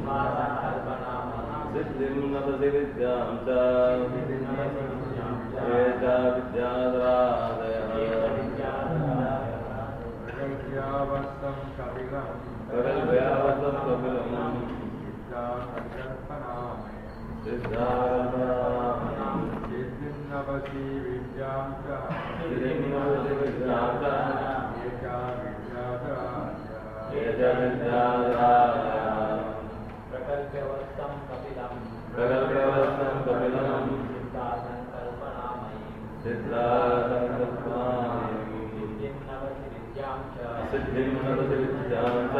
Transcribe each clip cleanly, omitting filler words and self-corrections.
सिद्धिं नवसि विद्यां च ये च विद्याधरादयः प्रगल्भ्यावस्तं कपिलं सिद्धाकल्पनामयम् सिद्धिं नवसि विद्यां च ये च विद्याधरादयः प्रगल्भ्यवस्तं कपिलं सिद्धाकल्पनामयम् सिद्धिं नवसि विद्यां च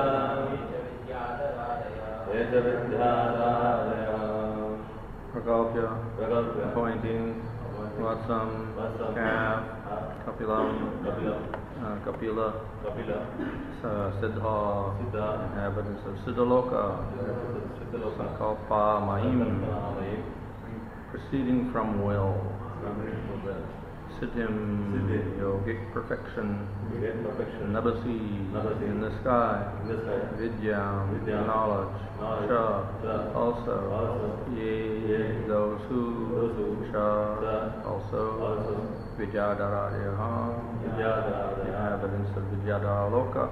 ये च विद्याधरादयः Pragalpya, appointing Vatsam, calf, Kapilam, Kapila, Siddha, inhabitants of Siddhaloka, Sankalpa Mahim, proceeding from will, Siddhim, yogic perfection, Nabasi, in the sky, Vidyam, knowledge, Sha, also, Ye, those who, Sha, also, Vidyadharaya, inhabitants of Vidyadharaloka.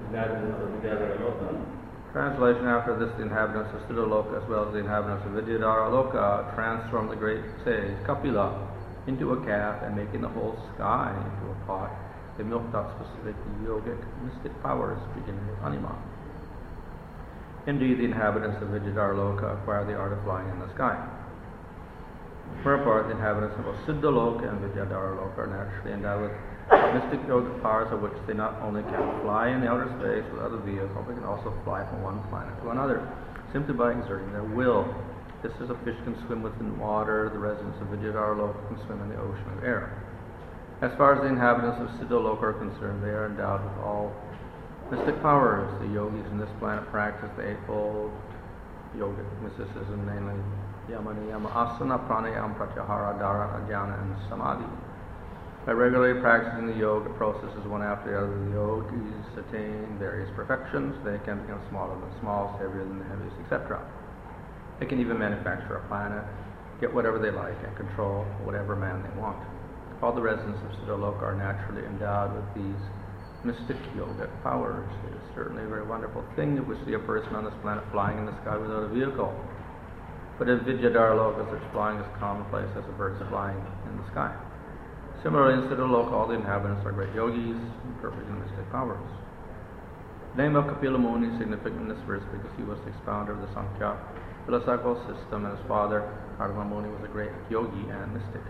Translation: after this, the inhabitants of Siddhaloka as well as the inhabitants of Vidyadharaloka transformed the great sage Kapila into a calf and making the whole sky into a pot. They milked out specific yogic mystic powers beginning with Anima. Indeed, the inhabitants of Vidyadharaloka acquired the art of flying in the sky. For a part, the inhabitants of Siddhaloka and Vidyadharaloka are naturally endowed with mystic yogic powers of which they not only can fly in the outer space without a vehicle, but can also fly from one planet to another, simply by exerting their will. Just as a fish can swim within water, the residents of Vidyadharaloka can swim in the ocean of air. As far as the inhabitants of Siddhaloka are concerned, they are endowed with all mystic powers. The yogis in this planet practice the eightfold yogic mysticism, namely Yama, Niyama, Asana, Pranayama, Pratyahara, Dharana, Dhyana, and Samadhi. By regularly practicing the yoga processes one after the other, the yogis attain various perfections. They can become smaller than the smallest, heavier than the heaviest, etc. They can even manufacture a planet, get whatever they like, and control whatever man they want. All the residents of Siddhaloka are naturally endowed with these mystic yogic powers. It is certainly a very wonderful thing if we see a person on this planet flying in the sky without a vehicle. But in Vidyadharaloka, such flying is commonplace as the birds flying in the sky. Similarly, in Siddhaloka, all the inhabitants are great yogis, perfect in mystic powers. The name of Kapila Muni is significant in this verse because he was the expounder of the Sankhya philosophical system, and his father, Kardama Muni, was a great yogi and mystic.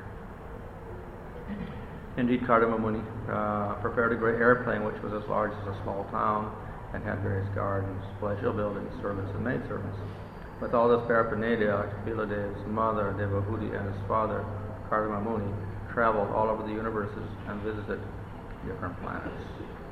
Indeed, Kardama Muni prepared a great airplane which was as large as a small town and had various gardens, palatial buildings, servants, and maidservants. With all this paraphernalia, Kapila Dev's mother, Devabhuti, and his father, Kardama Muni, traveled all over the universes and visited different planets.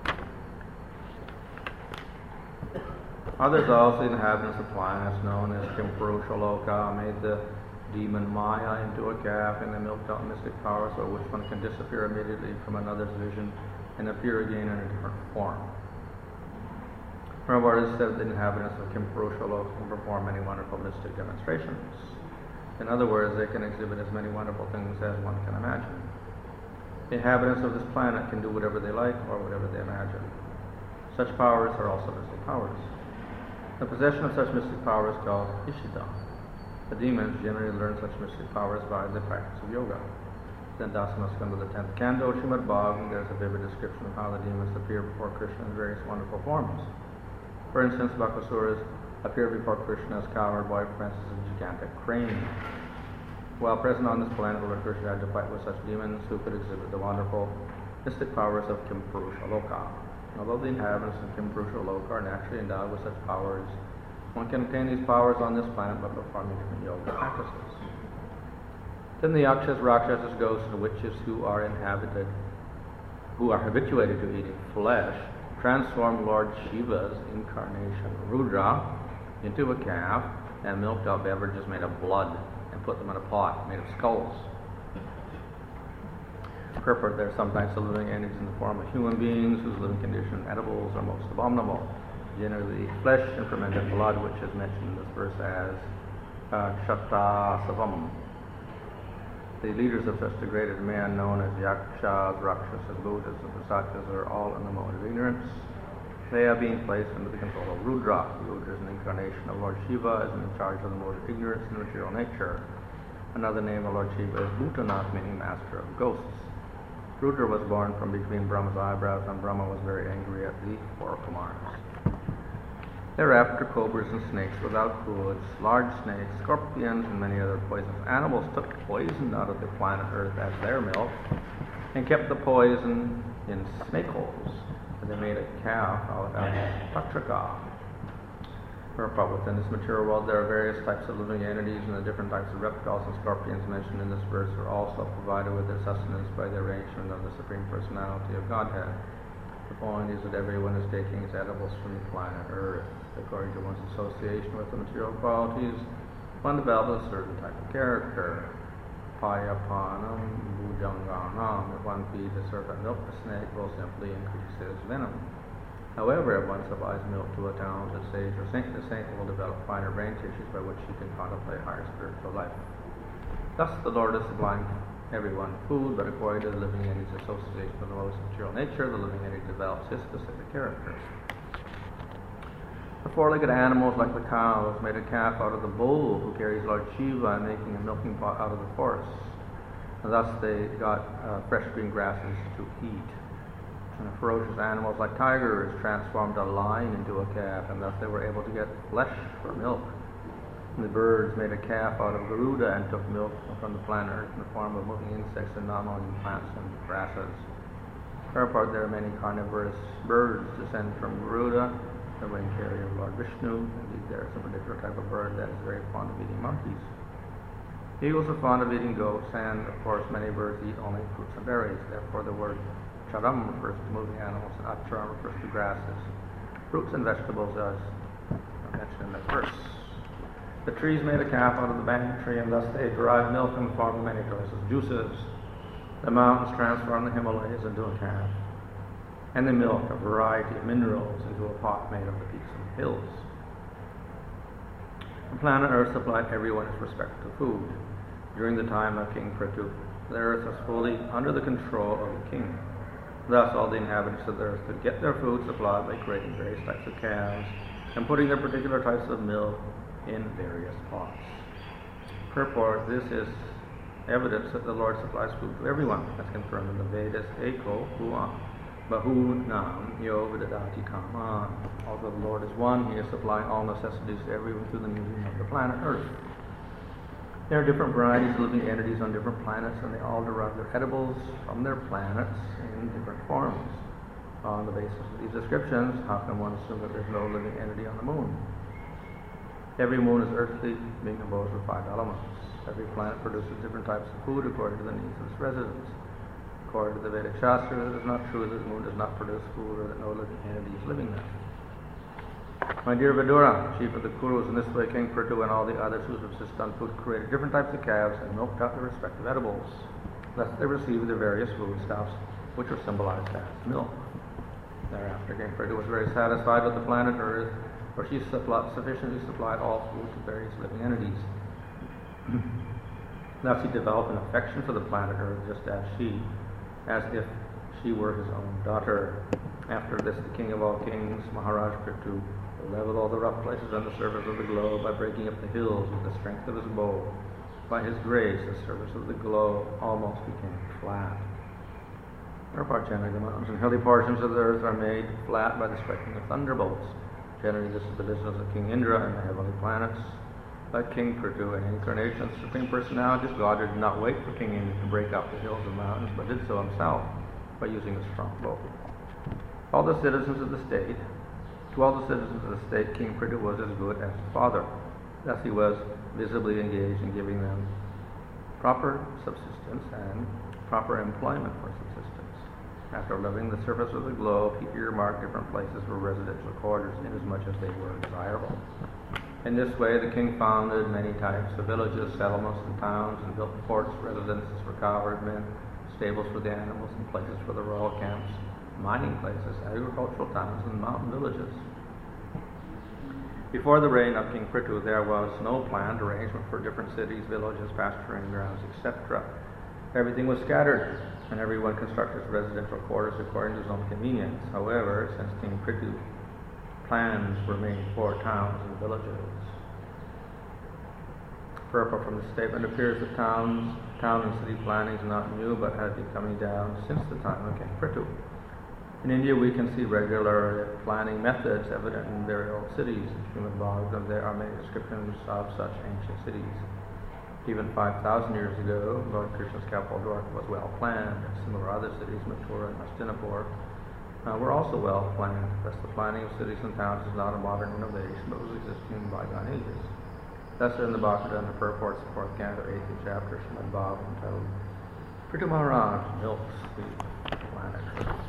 Others also, the inhabitants of planets known as Kimpurushaloka, made the demon Maya into a calf, and they milked out mystic powers so which one can disappear immediately from another's vision and appear again in a different form. Prabhupada has said that the inhabitants of Kimpurushaloka can perform many wonderful mystic demonstrations. In other words, they can exhibit as many wonderful things as one can imagine. The inhabitants of this planet can do whatever they like or whatever they imagine. Such powers are also mystic powers. The possession of such mystic power is called Ishita. The demons generally learn such mystic powers by the practice of yoga. Then Dasana Skanda, the 10th canto, Srimad Bhagavatam, there's a vivid description of how the demons appear before Krishna in various wonderful forms. For instance, Bakasuras appear before Krishna as cowherd boyfriends as a gigantic crane. While present on this planet, Lord Krishna had to fight with such demons who could exhibit the wonderful mystic powers of Kimpurushaloka. Although the inhabitants of Kimpurushaloka are naturally endowed with such powers, one can obtain these powers on this planet by performing different yoga practices. Then the Yakshas, Rakshasas, ghosts, and witches who are habituated to eating flesh, transformed Lord Shiva's incarnation, Rudra, into a calf and milked out beverages made of blood and put them in a pot made of skulls. Purport, there are sometimes the living entities in the form of human beings whose living condition and edibles are most abominable. generally flesh and fermented blood, which is mentioned in this verse as Shatta Savam. The leaders of such degraded men, known as Yakshas, Rakshasas, Buddhas, and Pisachas, are all in the mode of ignorance. They are being placed under the control of Rudra. Rudra is an incarnation of Lord Shiva, is in charge of the mode of ignorance and material nature. Another name of Lord Shiva is Bhutanath, meaning master of ghosts. Rudra was born from between Brahma's eyebrows, and Brahma was very angry at the four Kumars. Thereafter, cobras and snakes without hoods, large snakes, scorpions, and many other poisonous animals took poison out of the planet Earth as their milk, and kept the poison in snake holes. And they made a calf out of Tatraka. Within this material world, there are various types of living entities, and the different types of reptiles and scorpions mentioned in this verse are also provided with their sustenance by the arrangement of the Supreme Personality of Godhead. The point is that everyone is taking its edibles from the planet Earth. According to one's association with the material qualities, one develops a certain type of character. Payapanam Bujanganam. If one feeds a serpent milk, the snake will simply increase his venom. However, if one supplies milk to a talented sage or saint, the saint will develop finer brain tissues by which he can contemplate higher spiritual life. Thus, the Lord is supplying everyone food, but according to the living entity's association with the lowest material nature, the living entity develops his specific character. The four-legged animals, like the cows, made a calf out of the bull who carries Lord Shiva, and making a milking pot out of the forest. And thus they got fresh green grasses to eat. And the ferocious animals like tigers transformed a lion into a calf, and thus they were able to get flesh for milk. And the birds made a calf out of Garuda and took milk from the planet Earth in the form of moving insects and non-living plants and grasses. Therefore, there are many carnivorous birds descend from Garuda, the wing carrier of Lord Vishnu. Indeed, there is a particular type of bird that is very fond of eating monkeys. Eagles are fond of eating goats, and of course many birds eat only fruits and berries. Therefore, the word charam refers to moving animals, and acharam refers to grasses, fruits and vegetables, as mentioned in that verse. The trees made a calf out of the banyan tree, and thus they derive milk in the form of many delicious juices. The mountains transform the Himalayas into a calf, and the milk a variety of minerals into a pot made of the peaks and hills. The planet Earth supplied everyone his respective food. During the time of King Prithu, the earth was fully under the control of the king. Thus, all the inhabitants of the earth could get their food supplied by creating various types of calves and putting their particular types of milk in various pots. Purport, this is evidence that the Lord supplies food to everyone, as confirmed in the Vedas, Eko Huam. Bahunam Yo Vidadati Kaman. Although the Lord is one, He is supplying all necessities to everyone through the medium of the planet Earth. There are different varieties of living entities on different planets, and they all derive their edibles from their planets in different forms. On the basis of these descriptions, how can one assume that there's no living entity on the moon? Every moon is earthly, being composed of 5 elements. Every planet produces different types of food according to the needs of its residents. According to the Vedic Shastra, it is not true that the moon does not produce food or that no living entity is living there. My dear Vidura, chief of the Kurus, in this way King Prithu and all the others who subsist on food created different types of calves and milked out their respective edibles. Thus they received their various foodstuffs, which were symbolized as milk. Thereafter, King Prithu was very satisfied with the planet Earth, for she sufficiently supplied all food to various living entities. Thus he developed an affection for the planet Earth, just as if she were his own daughter. After this, the king of all kings, Maharaj Prithu, leveled all the rough places on the surface of the globe by breaking up the hills with the strength of his bow. By his grace, the surface of the globe almost became flat. Therefore, generally, the mountains and hilly portions of the earth are made flat by the striking of thunderbolts. Generally, this is the business of King Indra and the heavenly planets. Like King Prithu, an incarnation of the Supreme Personality of God, did not wait for King Indra to break up the hills and mountains, but did so himself by using a strong bow. To all the citizens of the state, King Prithu was as good as his father. Thus he was visibly engaged in giving them proper subsistence and proper employment for subsistence. After leveling the surface of the globe, he earmarked different places for residential quarters, inasmuch as they were desirable. In this way, the king founded many types of villages, settlements, and towns, and built forts, residences for cowherd men, stables for the animals, and places for the royal camps, mining places, agricultural towns, and mountain villages. Before the reign of King Prithu, there was no planned arrangement for different cities, villages, pasturing grounds, etc. Everything was scattered, and everyone constructed residential quarters according to his own convenience. However, since King Prithu, plans were made for towns and villages. Purport from the statement appears that town and city planning is not new, but has been coming down since the time of King Prithu. In India, we can see regular planning methods evident in very old cities. In Srimad Bhagavatam, there are many descriptions of such ancient cities. Even 5,000 years ago, Lord Krishna's capital Dwarka was well planned, and similar other cities, Mathura and Hastinapur, were also well planned. Thus, the planning of cities and towns is not a modern innovation, but was existing in bygone ages. Thus, in the Bhagavatam, the purports of 4th canto, 8th chapter, Srimad Bhagavatam, entitled Prithu Maharaj milks the planet Earth.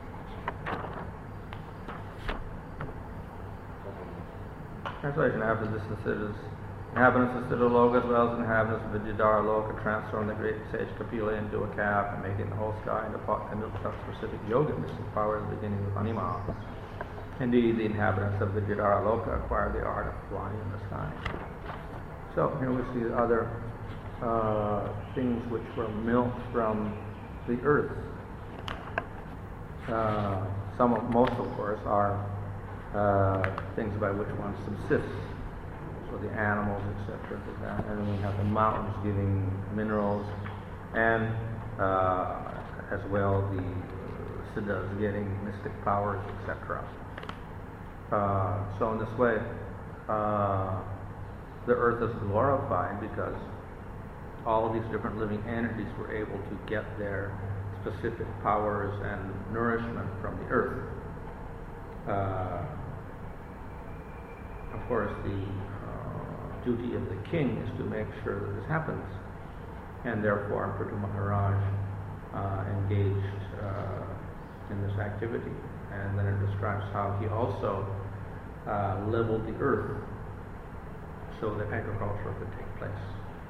Translation: after this, inhabitants of Siddhaloka as well as inhabitants of Vidyadhara Loka transformed the great sage Kapila into a calf and making the whole sky into a pot and milk of specific yoga mystic power at the beginning of Anima. Indeed, the inhabitants of Vidyadhara Loka acquired the art of flying in the sky. So here we see other things which were milked from the earth. Most of course are things by which one subsists, so the animals, etc. And then we have the mountains giving minerals, and as well the siddhas getting mystic powers, etc. So in this way, the earth is glorified because all of these different living entities were able to get their specific powers and nourishment from the earth. Of course, the duty of the king is to make sure that this happens, and therefore Prithu Maharaj engaged in this activity. And then it describes how he also leveled the earth so that agriculture could take place.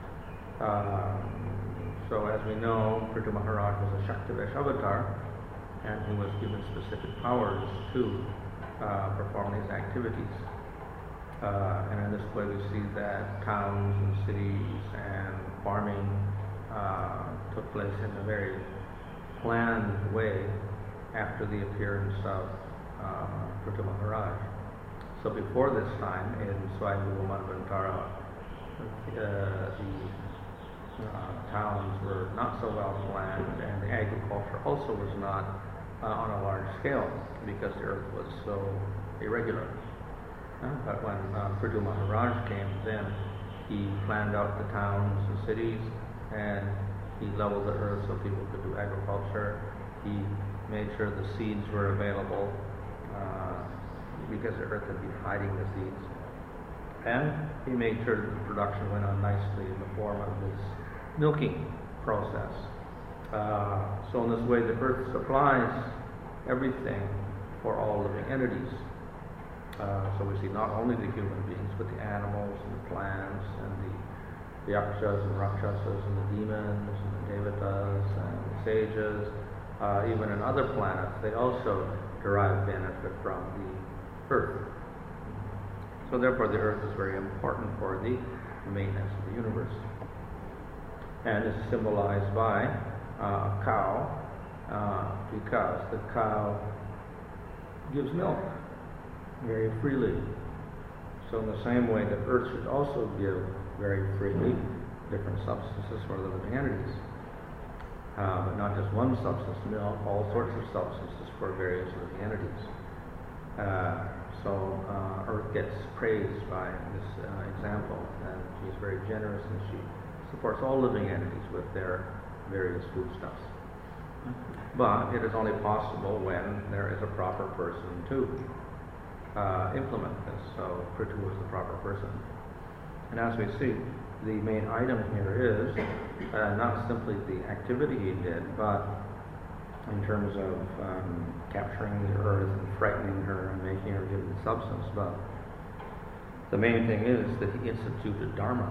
So as we know, Prithu Maharaj was a Shaktivesh avatar, and he was given specific powers to perform these activities. And in this way we see that towns and cities and farming took place in a very planned way after the appearance of Prithu Maharaj. So before this time, in Swayambhuva Manvantara, the towns were not so well planned, and the agriculture also was not on a large scale because the earth was so irregular. But when Prithu Maharaj came, then he planned out the towns and cities, and he leveled the earth so people could do agriculture. He made sure the seeds were available because the earth had been hiding the seeds. And he made sure that the production went on nicely in the form of this milking process. So in this way, the earth supplies everything for all living entities. So we see not only the human beings, but the animals and the plants and the yakshas and rakshasas and the demons and the devatas and the sages. Even in other planets, they also derive benefit from the earth. So therefore the earth is very important for the maintenance of the universe. And is symbolized by a cow, because the cow gives milk very freely. So in the same way, the earth should also give very freely different substances for the living entities. But not just one substance, milk, all sorts of substances for various living entities. So earth gets praised by this example, and she's very generous, and she supports all living entities with their various foodstuffs. But it is only possible when there is a proper person to implement this. So Prithu was the proper person. And as we see, the main item here is not simply the activity he did, but in terms of capturing the earth and frightening her and making her give the substance, but the main thing is that he instituted Dharma.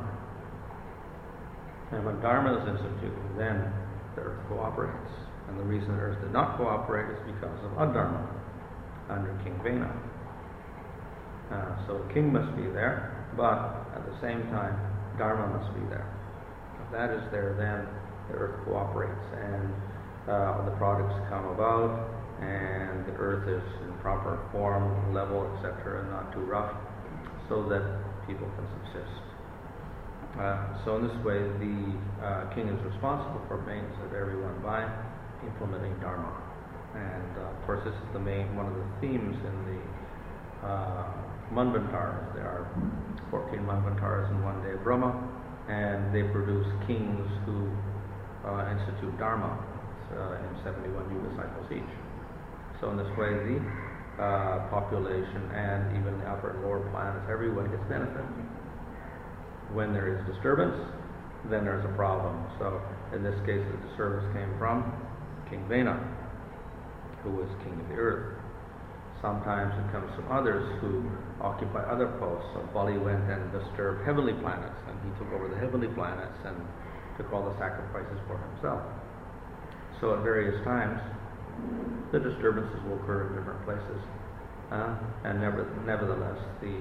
And when Dharma is instituted, then the earth cooperates. And the reason the earth did not cooperate is because of Adharma under King Vena. So the king must be there, but at the same time, Dharma must be there. If that is there, then the earth cooperates, and the products come about, and the earth is in proper form, level, etc., and not too rough, so that people can subsist. So in this way, the king is responsible for maintenance of everyone by implementing Dharma. And of course, this is one of the themes in the Manvantaras. There are 14 Manvantaras in one day of Brahma, and they produce kings who institute Dharma in 71 yuga cycles each. So in this way, the population and even the upper and lower planets, everyone gets benefit. When there is disturbance, then there's a problem. So in this case, the disturbance came from King Vena, who was king of the earth. Sometimes it comes from others who occupy other posts. So Bali went and disturbed heavenly planets, and he took over the heavenly planets and took all the sacrifices for himself. So at various times, the disturbances will occur in different places. And nevertheless, the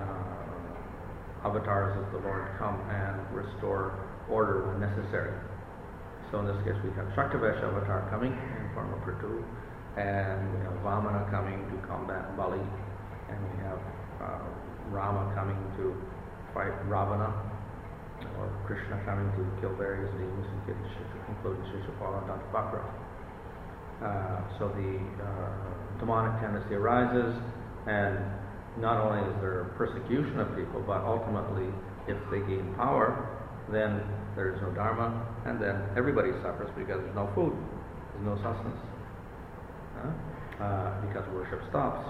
avatars of the Lord come and restore order when necessary. So in this case, we have Shaktavesh avatar coming in form of Prithu, and we have Vamana coming to combat Bali, and we have Rama coming to fight Ravana, or Krishna coming to kill various demons, including Shishupala and Dantavakra. So the demonic tendency arises, and not only is there persecution of people, but ultimately, if they gain power, then there is no Dharma, and then everybody suffers because there's no food, there's no sustenance, because worship stops.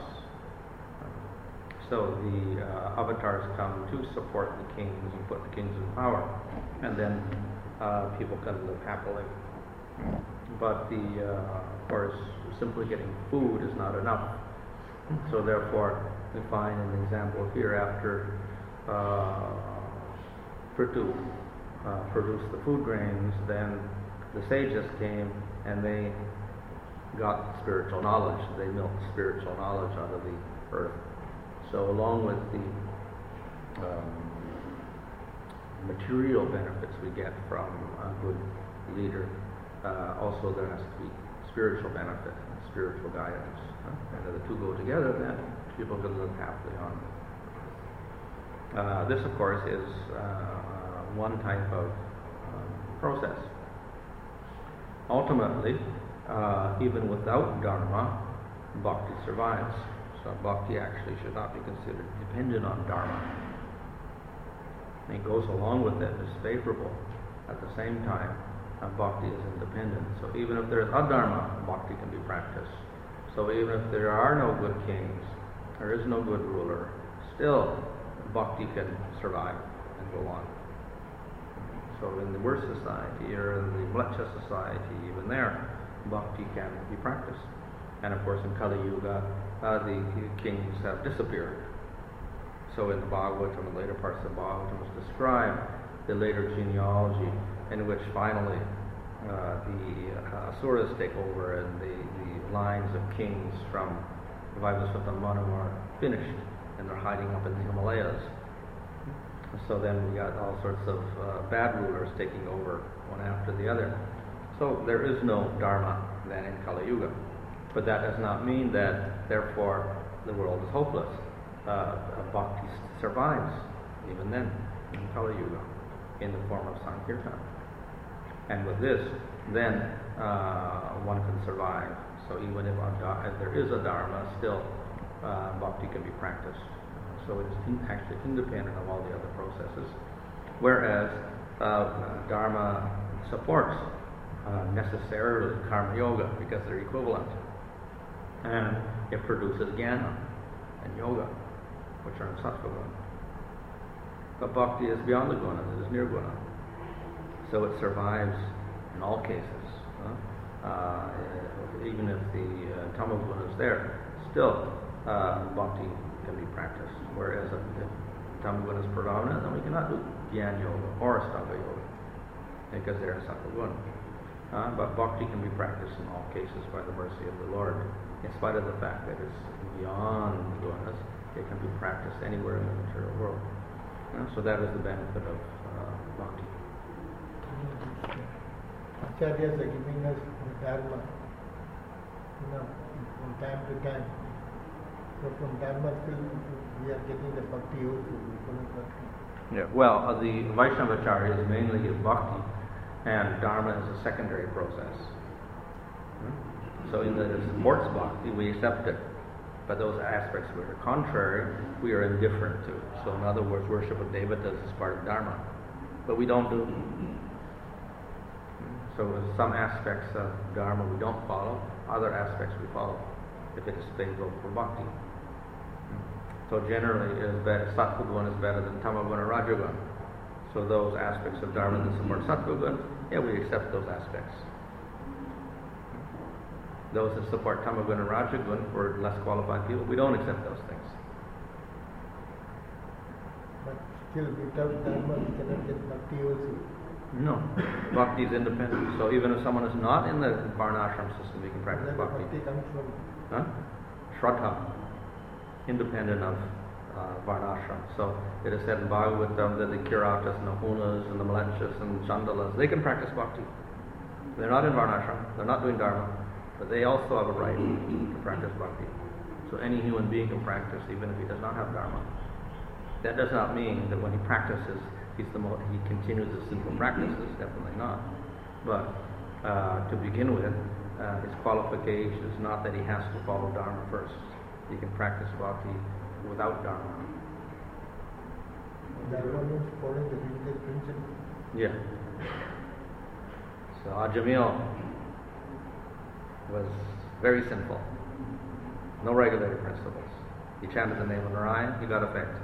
So the avatars come to support the kings and put the kings in power, and then people can live happily. But of course, simply getting food is not enough. So therefore, we find an example here after Prithu produced the food grains, then the sages came and they got spiritual knowledge. They milked spiritual knowledge out of the earth. So along with the material benefits we get from a good leader, also there has to be spiritual benefit and spiritual guidance. And if the two go together, then people can live happily on. This, of course, is one type of process. Ultimately, even without Dharma, bhakti survives. So bhakti actually should not be considered dependent on Dharma. And it goes along with it, it's favorable. At the same time, bhakti is independent. So even if there is adharma, bhakti can be practiced. So even if there are no good kings, there is no good ruler, still bhakti can survive and go on. So in the worst society, or in the mleccha society, even there, bhakti can be practiced. And of course in Kali Yuga, the kings have disappeared. So in the Bhagavatam, the later parts of the Bhagavatam is described the later genealogy in which finally the Asuras take over, and the lines of kings from Vaivasvata Manu are finished, and they're hiding up in the Himalayas. So then we got all sorts of bad rulers taking over one after the other. So there is no Dharma then in Kali Yuga. But that does not mean that, therefore, the world is hopeless. Bhakti survives, even then, in Kali Yuga, in the form of Sankirtan. And with this, then one can survive. So even if there is a Dharma, still bhakti can be practiced. So it's actually independent of all the other processes. Whereas Dharma supports necessarily Karma Yoga, because they're equivalent. And it produces Jnana and Yoga, which are in Sattva Guna. But bhakti is beyond the Guna, it is Nirguna. So it survives in all cases. Even if the Tama Guna is there, still bhakti can be practiced. Whereas if Tama Guna is predominant, then we cannot do Jnana Yoga or Astanga Yoga, because they're in Sattva Guna. But bhakti can be practiced in all cases by the mercy of the Lord, in spite of the fact that it's beyond the gunas, It can be practiced anywhere in the material world. So that is the benefit of bhakti. Acharyas are giving us dharma, from time to time. So from dharma still we are getting the bhakti also. Yeah, well, the Vaishnava Acharyas mainly give bhakti, and dharma is a secondary process. So in that it supports bhakti, we accept it. But those aspects which are contrary, we are indifferent to. So in other words, worship of devatas is part of dharma. But we don't do. So some aspects of dharma we don't follow, other aspects we follow, if it is favorable for bhakti. So generally, it is better, sattva guna is better than tamaguna rajaguna. So those aspects of dharma that support sattva guna, yeah, we accept those aspects. Those that support tamaguna and rajaguna for less qualified people, we don't accept those things. But still, without dharma, we cannot get bhakti also. No, bhakti is independent. So even if someone is not in the varnashram system, we can practice Where the bhakti. bhakti comes from. Shraddha, independent of varnashram. So it is said in Bhagavatam that the Kiratas and the Hunas and the Mlecchas and the Chandalas, they can practice bhakti. They're not in varnashram, they're not doing dharma, but they also have a right to practice bhakti. So any human being can practice even if he does not have dharma. That does not mean that when he practices, he continues the simple practices, definitely not. But to begin with, his qualification is not that he has to follow dharma first. He can practice bhakti without dharma. Dharma means following the religious principle. Yeah. So Ajamil was very sinful. No regulated principles. He chanted the name of Narayan, he got effect.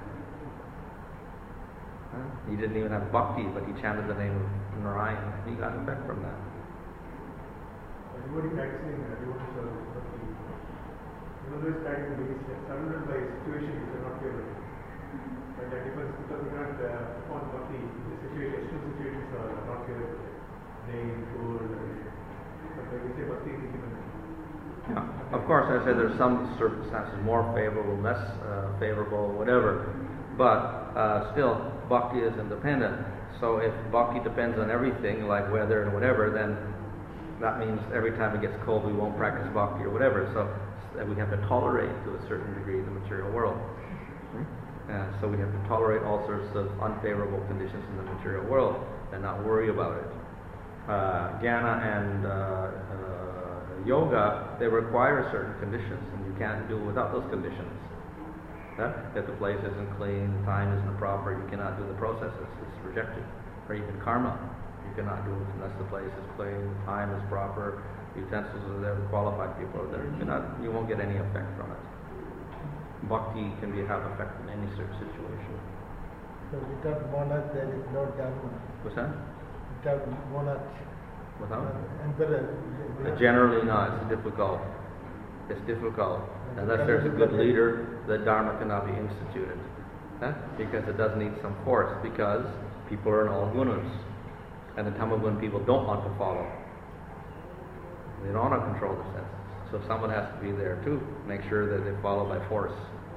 He didn't even have bhakti, but he chanted the name of Narayan, he got effect from that. Everybody practicing devotional service, bhakti. Even though it's practicing, it's surrounded by situations which are not favorable. But that depends because we cannot perform bhakti. The external situations are not favorable. Rain, cold, but when we say bhakti is given. Yeah. Of course, I said there's some circumstances more favorable, less favorable, whatever. But still, bhakti is independent. So if bhakti depends on everything, like weather and whatever, then that means every time it gets cold, we won't practice bhakti or whatever. So we have to tolerate to a certain degree the material world. So we have to tolerate all sorts of unfavorable conditions in the material world and not worry about it. Jnana and yoga, they require certain conditions, and you can't do without those conditions. If the place isn't clean, the time isn't proper, you cannot do the processes, it's rejected. Or even karma, you cannot do it unless the place is clean, the time is proper, utensils are there, the qualified people are there. You won't get any effect from it. Bhakti can have effect in any certain situation. So without monarch there is no dharma. What's that? Without monarch. Without? Emperor. Generally not, it's difficult. It's difficult. Unless there's a good leader, the dharma cannot be instituted. Because it does need some force, because people are in all gunas. And the tamagun people don't want to follow. They don't want to control the senses. So someone has to be there too, make sure that they follow by force.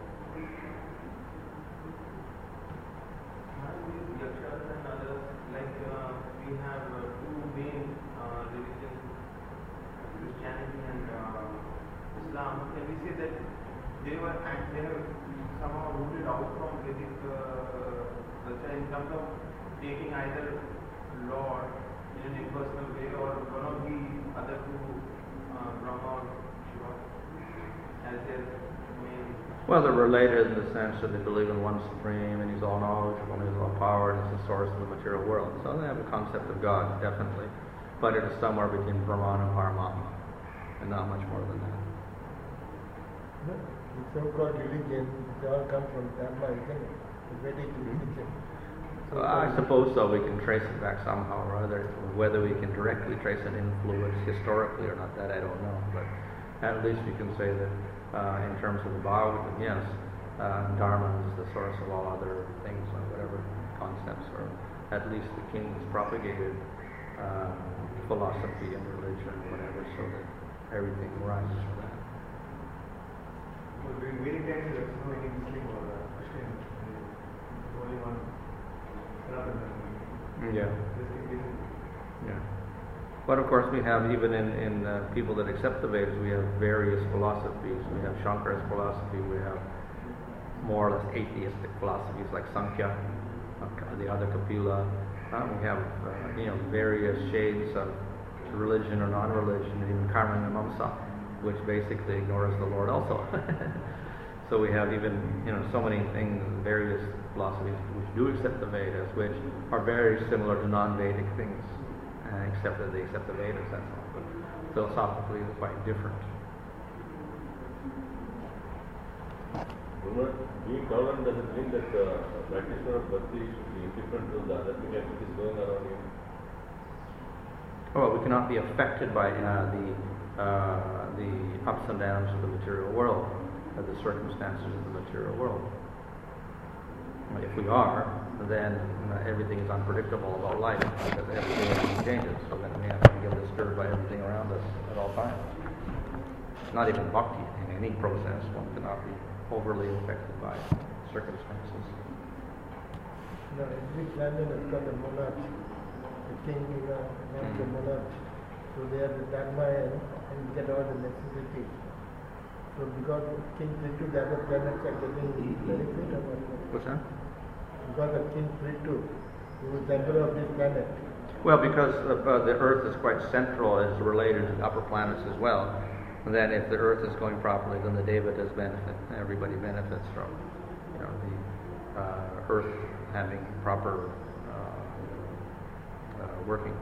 We have two main religions, Christianity and Islam. Can we say that they have somehow rooted out from Vedic culture in terms of taking either Lord in an impersonal way or one of the other two, Brahma or Shiva, as their main? Well, they're related in the sense that they believe in one supreme and he's all knowledgeable and he's all power and he's the source of the material world. So they have a concept of God, definitely. But it is somewhere between Brahman and Paramatma, and not much more than that. The so-called religion, they all come from Dharma, isn't it? The Vedic religion. I suppose so. We can trace it back somehow or other. Whether we can directly trace an influence historically or not, that I don't know. But at least we can say that in terms of the Bhagavatam, yes, Dharma is the source of all other things or whatever concepts, or at least the kings propagated philosophy and religion or whatever, so that everything arises from that. During Vedic times, there was no any Muslim Yeah. This can be Yeah. But of course, we have, even in people that accept the Vedas, we have various philosophies. We have Shankara's philosophy, we have more or less atheistic philosophies like Sankhya, the other Kapila. We have various shades of religion or non-religion, and even Karma Mimamsa, which basically ignores the Lord also. So we have even so many things, various philosophies which do accept the Vedas, which are very similar to non-Vedic things, except that they accept the Vedas, that's all. But philosophically, they're quite different. Being tolerant doesn't mean that practitioner of bhakti should be indifferent to the other thing activities going around him. Well, we cannot be affected by the ups and downs of the material world, of the circumstances of the material world. If we are, then everything is unpredictable about life, because every day everything changes. So then we have to get disturbed by everything around us at all times. Not even bhakti, in any process, one cannot be overly affected by circumstances. No, every planet has got a monarch. The king, has the monarch. So they are the dharma and get all the necessities. So because kings Ritu, the other planets are getting benefit or what? What's that? Because of King Ritu, who is the emperor of this planet. Well, because the Earth is quite central, it's related to the upper planets as well. And then if the Earth is going properly, then the Devatas benefit. Everybody benefits from the Earth having proper working.